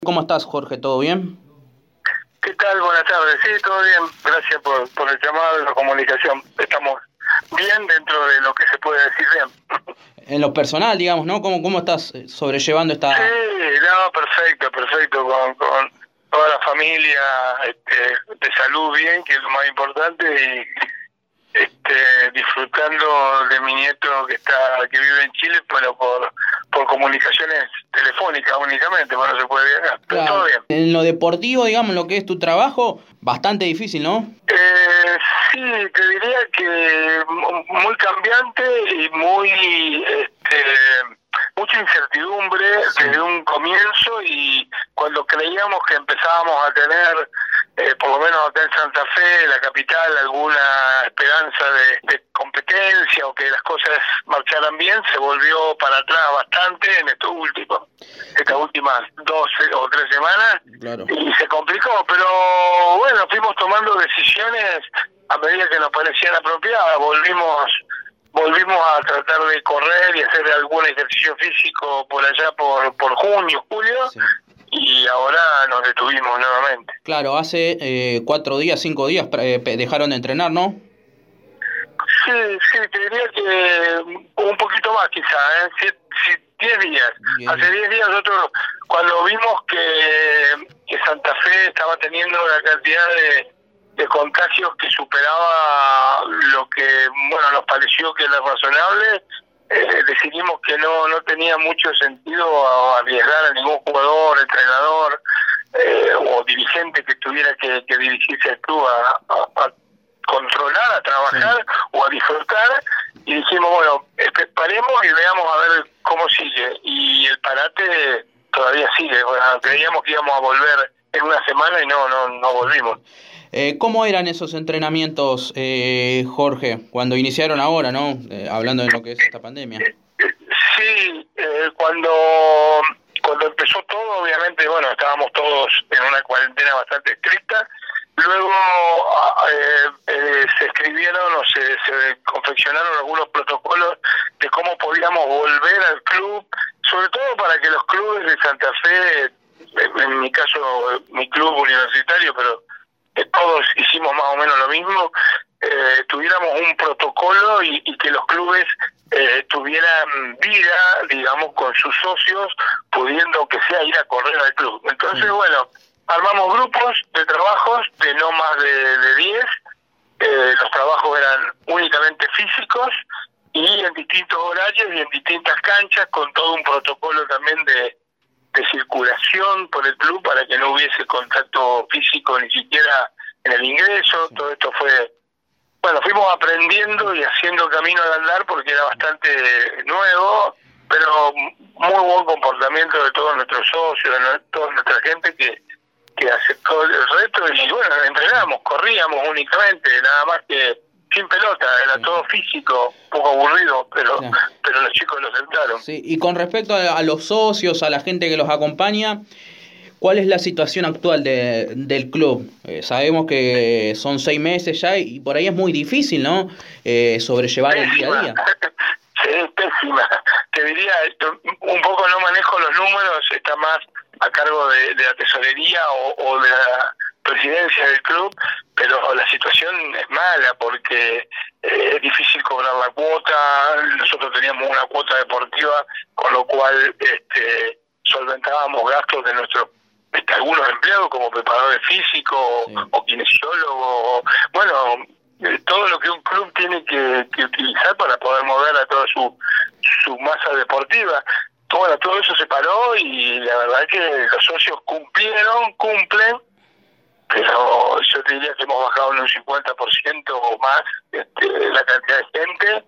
¿Cómo estás, Jorge? ¿Todo bien? ¿Qué tal? Buenas tardes. Sí, todo bien. Gracias por el llamado y la comunicación. Estamos bien dentro de lo que se puede decir bien. En lo personal, digamos, ¿no? ¿Cómo estás sobrellevando Sí, esta... no, perfecto, con toda la familia, de salud bien, que es lo más importante, y disfrutando de mi nieto que vive en Chile, pero por comunicaciones telefónicas únicamente, bueno, no se puede viajar, pero todo Claro, bien. en lo deportivo, digamos, lo que es tu trabajo, bastante difícil, ¿no? Sí, te diría que muy cambiante y mucha incertidumbre Sí, desde un comienzo, y cuando creíamos que empezábamos a tener, por lo menos acá en Santa Fe, la capital, alguna esperanza de competencia o que las cosas marcharan bien, se volvió para atrás bastante en estas últimas 2 o 3 semanas, claro. y se complicó, pero bueno, fuimos tomando decisiones a medida que nos parecían apropiadas. Volvimos a tratar de correr y hacer algún ejercicio físico por allá por junio, julio, Sí. y ahora nos detuvimos nuevamente. Claro, hace 4 días, 5 días dejaron de entrenar, ¿no? Sí, sí, te diría que un poquito más quizá, ¿eh? 10 días. Bien, Hace bien. 10 días nosotros, cuando vimos que Santa Fe estaba teniendo una cantidad de contagios que superaba lo que, bueno, nos pareció que era razonable, decidimos que no tenía mucho sentido arriesgar a ningún jugador, entrenador, o dirigente que tuviera que dirigirse al club a controlar, a Sí. trabajar o a disfrutar, y dijimos, bueno, paremos y veamos a ver cómo sigue. Y el parate todavía sigue. Bueno, creíamos que íbamos a volver en una semana y no volvimos. ¿Cómo eran esos entrenamientos, Jorge, cuando iniciaron ahora, ¿no? Hablando de lo que es esta pandemia. Sí, cuando empezó todo, obviamente, bueno, estábamos todos en una cuarentena bastante estricta. Luego se escribieron o se confeccionaron algunos protocolos de cómo podíamos volver al club, sobre todo para que los clubes de Santa Fe, en mi caso, mi club universitario, pero todos hicimos más o menos lo mismo, tuviéramos un protocolo, y que los clubes tuvieran vida, digamos, con sus socios, pudiendo que sea ir a correr al club. Entonces, Sí. bueno, armamos grupos de trabajos de no más de 10. Los trabajos eran únicamente físicos y en distintos horarios y en distintas canchas, con todo un protocolo también de circulación por el club para que no hubiese contacto físico ni siquiera en el ingreso. Sí. Todo esto fue, bueno, fuimos aprendiendo y haciendo camino al andar porque era bastante nuevo, pero muy buen comportamiento de todos nuestros socios, de toda nuestra gente que aceptó el reto. Y bueno, entrenamos, corríamos únicamente, nada más que sin pelota, era Sí. todo físico, un poco aburrido, Claro. pero los chicos lo sentaron. Sí, y con respecto a los socios, a la gente que los acompaña, ¿cuál es la situación actual del club? Sabemos que son 6 meses ya y por ahí es muy difícil, ¿no? Sobrellevar el día a Pésima, día. sí, pésima. Te diría, un poco no manejo los números, está más a cargo de la tesorería o de la presidencia del club, pero la situación es mala porque es difícil cobrar la cuota. Nosotros teníamos una cuota deportiva, con lo cual solventábamos gastos de nuestros algunos empleados, como preparadores físicos Sí. o kinesiólogos. Bueno, todo lo que un club tiene que utilizar para poder mover a toda su masa deportiva. Bueno, todo eso se paró, y la verdad que los socios cumplen, pero yo te diría que hemos bajado en un 50% o más la cantidad de gente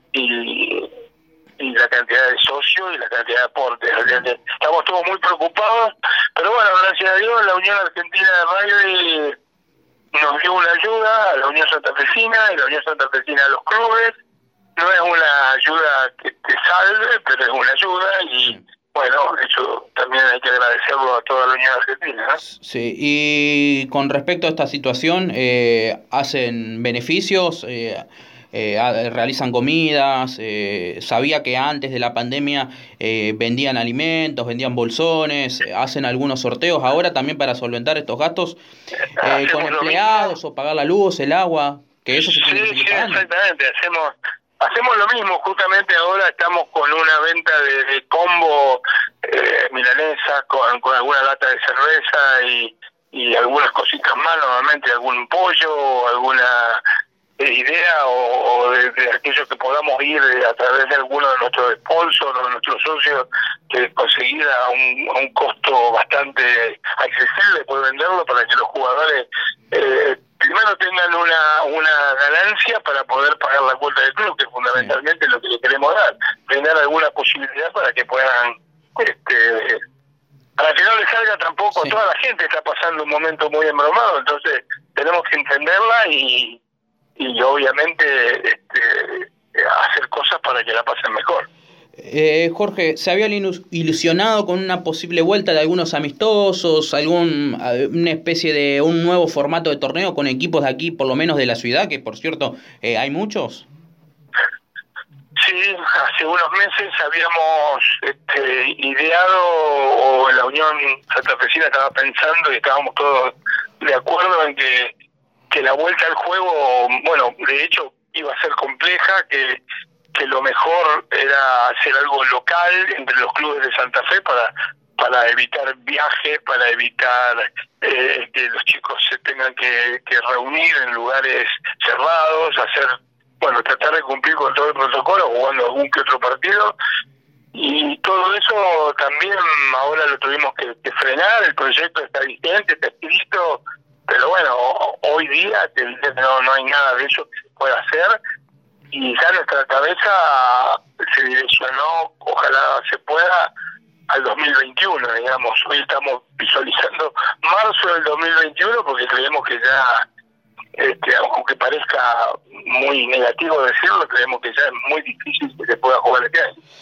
y la cantidad de socios y la cantidad de aportes. O sea que estamos todos muy preocupados, pero bueno, gracias a Dios, la Unión Argentina de Rugby nos dio una ayuda a la Unión Santafesina, y la Unión Santafesina a los clubes. No es una ayuda que te salve, pero es una ayuda, y Sí. bueno, eso también hay que agradecerlo a toda la Unión Argentina, ¿no? Sí, y con respecto a esta situación, ¿hacen beneficios realizan comidas, sabía que antes de la pandemia vendían alimentos, vendían bolsones, hacen algunos sorteos ahora también para solventar estos gastos con empleados o pagar la luz, el agua, que eso se tiene que seguir pagando. Exactamente, hacemos lo mismo. Justamente ahora estamos con una venta de combo milanesa con alguna lata de cerveza y algunas cositas más, normalmente algún pollo, alguna idea o de aquello que podamos ir a través de alguno de nuestros sponsors o de nuestros socios, que conseguir a un costo bastante accesible poder venderlo para que los jugadores primero tengan una ganancia para poder pagar la cuota del club, que fundamentalmente es lo que le queremos dar, tener alguna posibilidad para que puedan para que no le salga tampoco. Toda la gente está pasando un momento muy embromado, entonces tenemos que entenderla y obviamente hacer cosas para que la pasen mejor. Jorge, ¿se habían ilusionado con una posible vuelta de algunos amistosos, una especie de un nuevo formato de torneo con equipos de aquí, por lo menos de la ciudad, que por cierto hay muchos? Sí, hace unos meses habíamos ideado, o en la Unión Santafesina estaba pensando y estábamos todos de acuerdo en que la vuelta al juego, bueno, de hecho iba a ser compleja, que lo mejor era hacer algo local entre los clubes de Santa Fe para evitar viajes, para evitar que los chicos se tengan que reunir en lugares cerrados, tratar de cumplir con todo el protocolo, jugando algún que otro partido. Y todo eso también ahora lo tuvimos que frenar. El proyecto está vigente, está escrito, pero bueno, hoy día no hay nada de eso que se pueda hacer, y ya nuestra cabeza se direccionó, ojalá se pueda, al 2021, digamos. Hoy estamos visualizando marzo del 2021 porque creemos que ya, aunque parezca muy negativo decirlo, creemos que ya es muy difícil que se pueda jugar este año.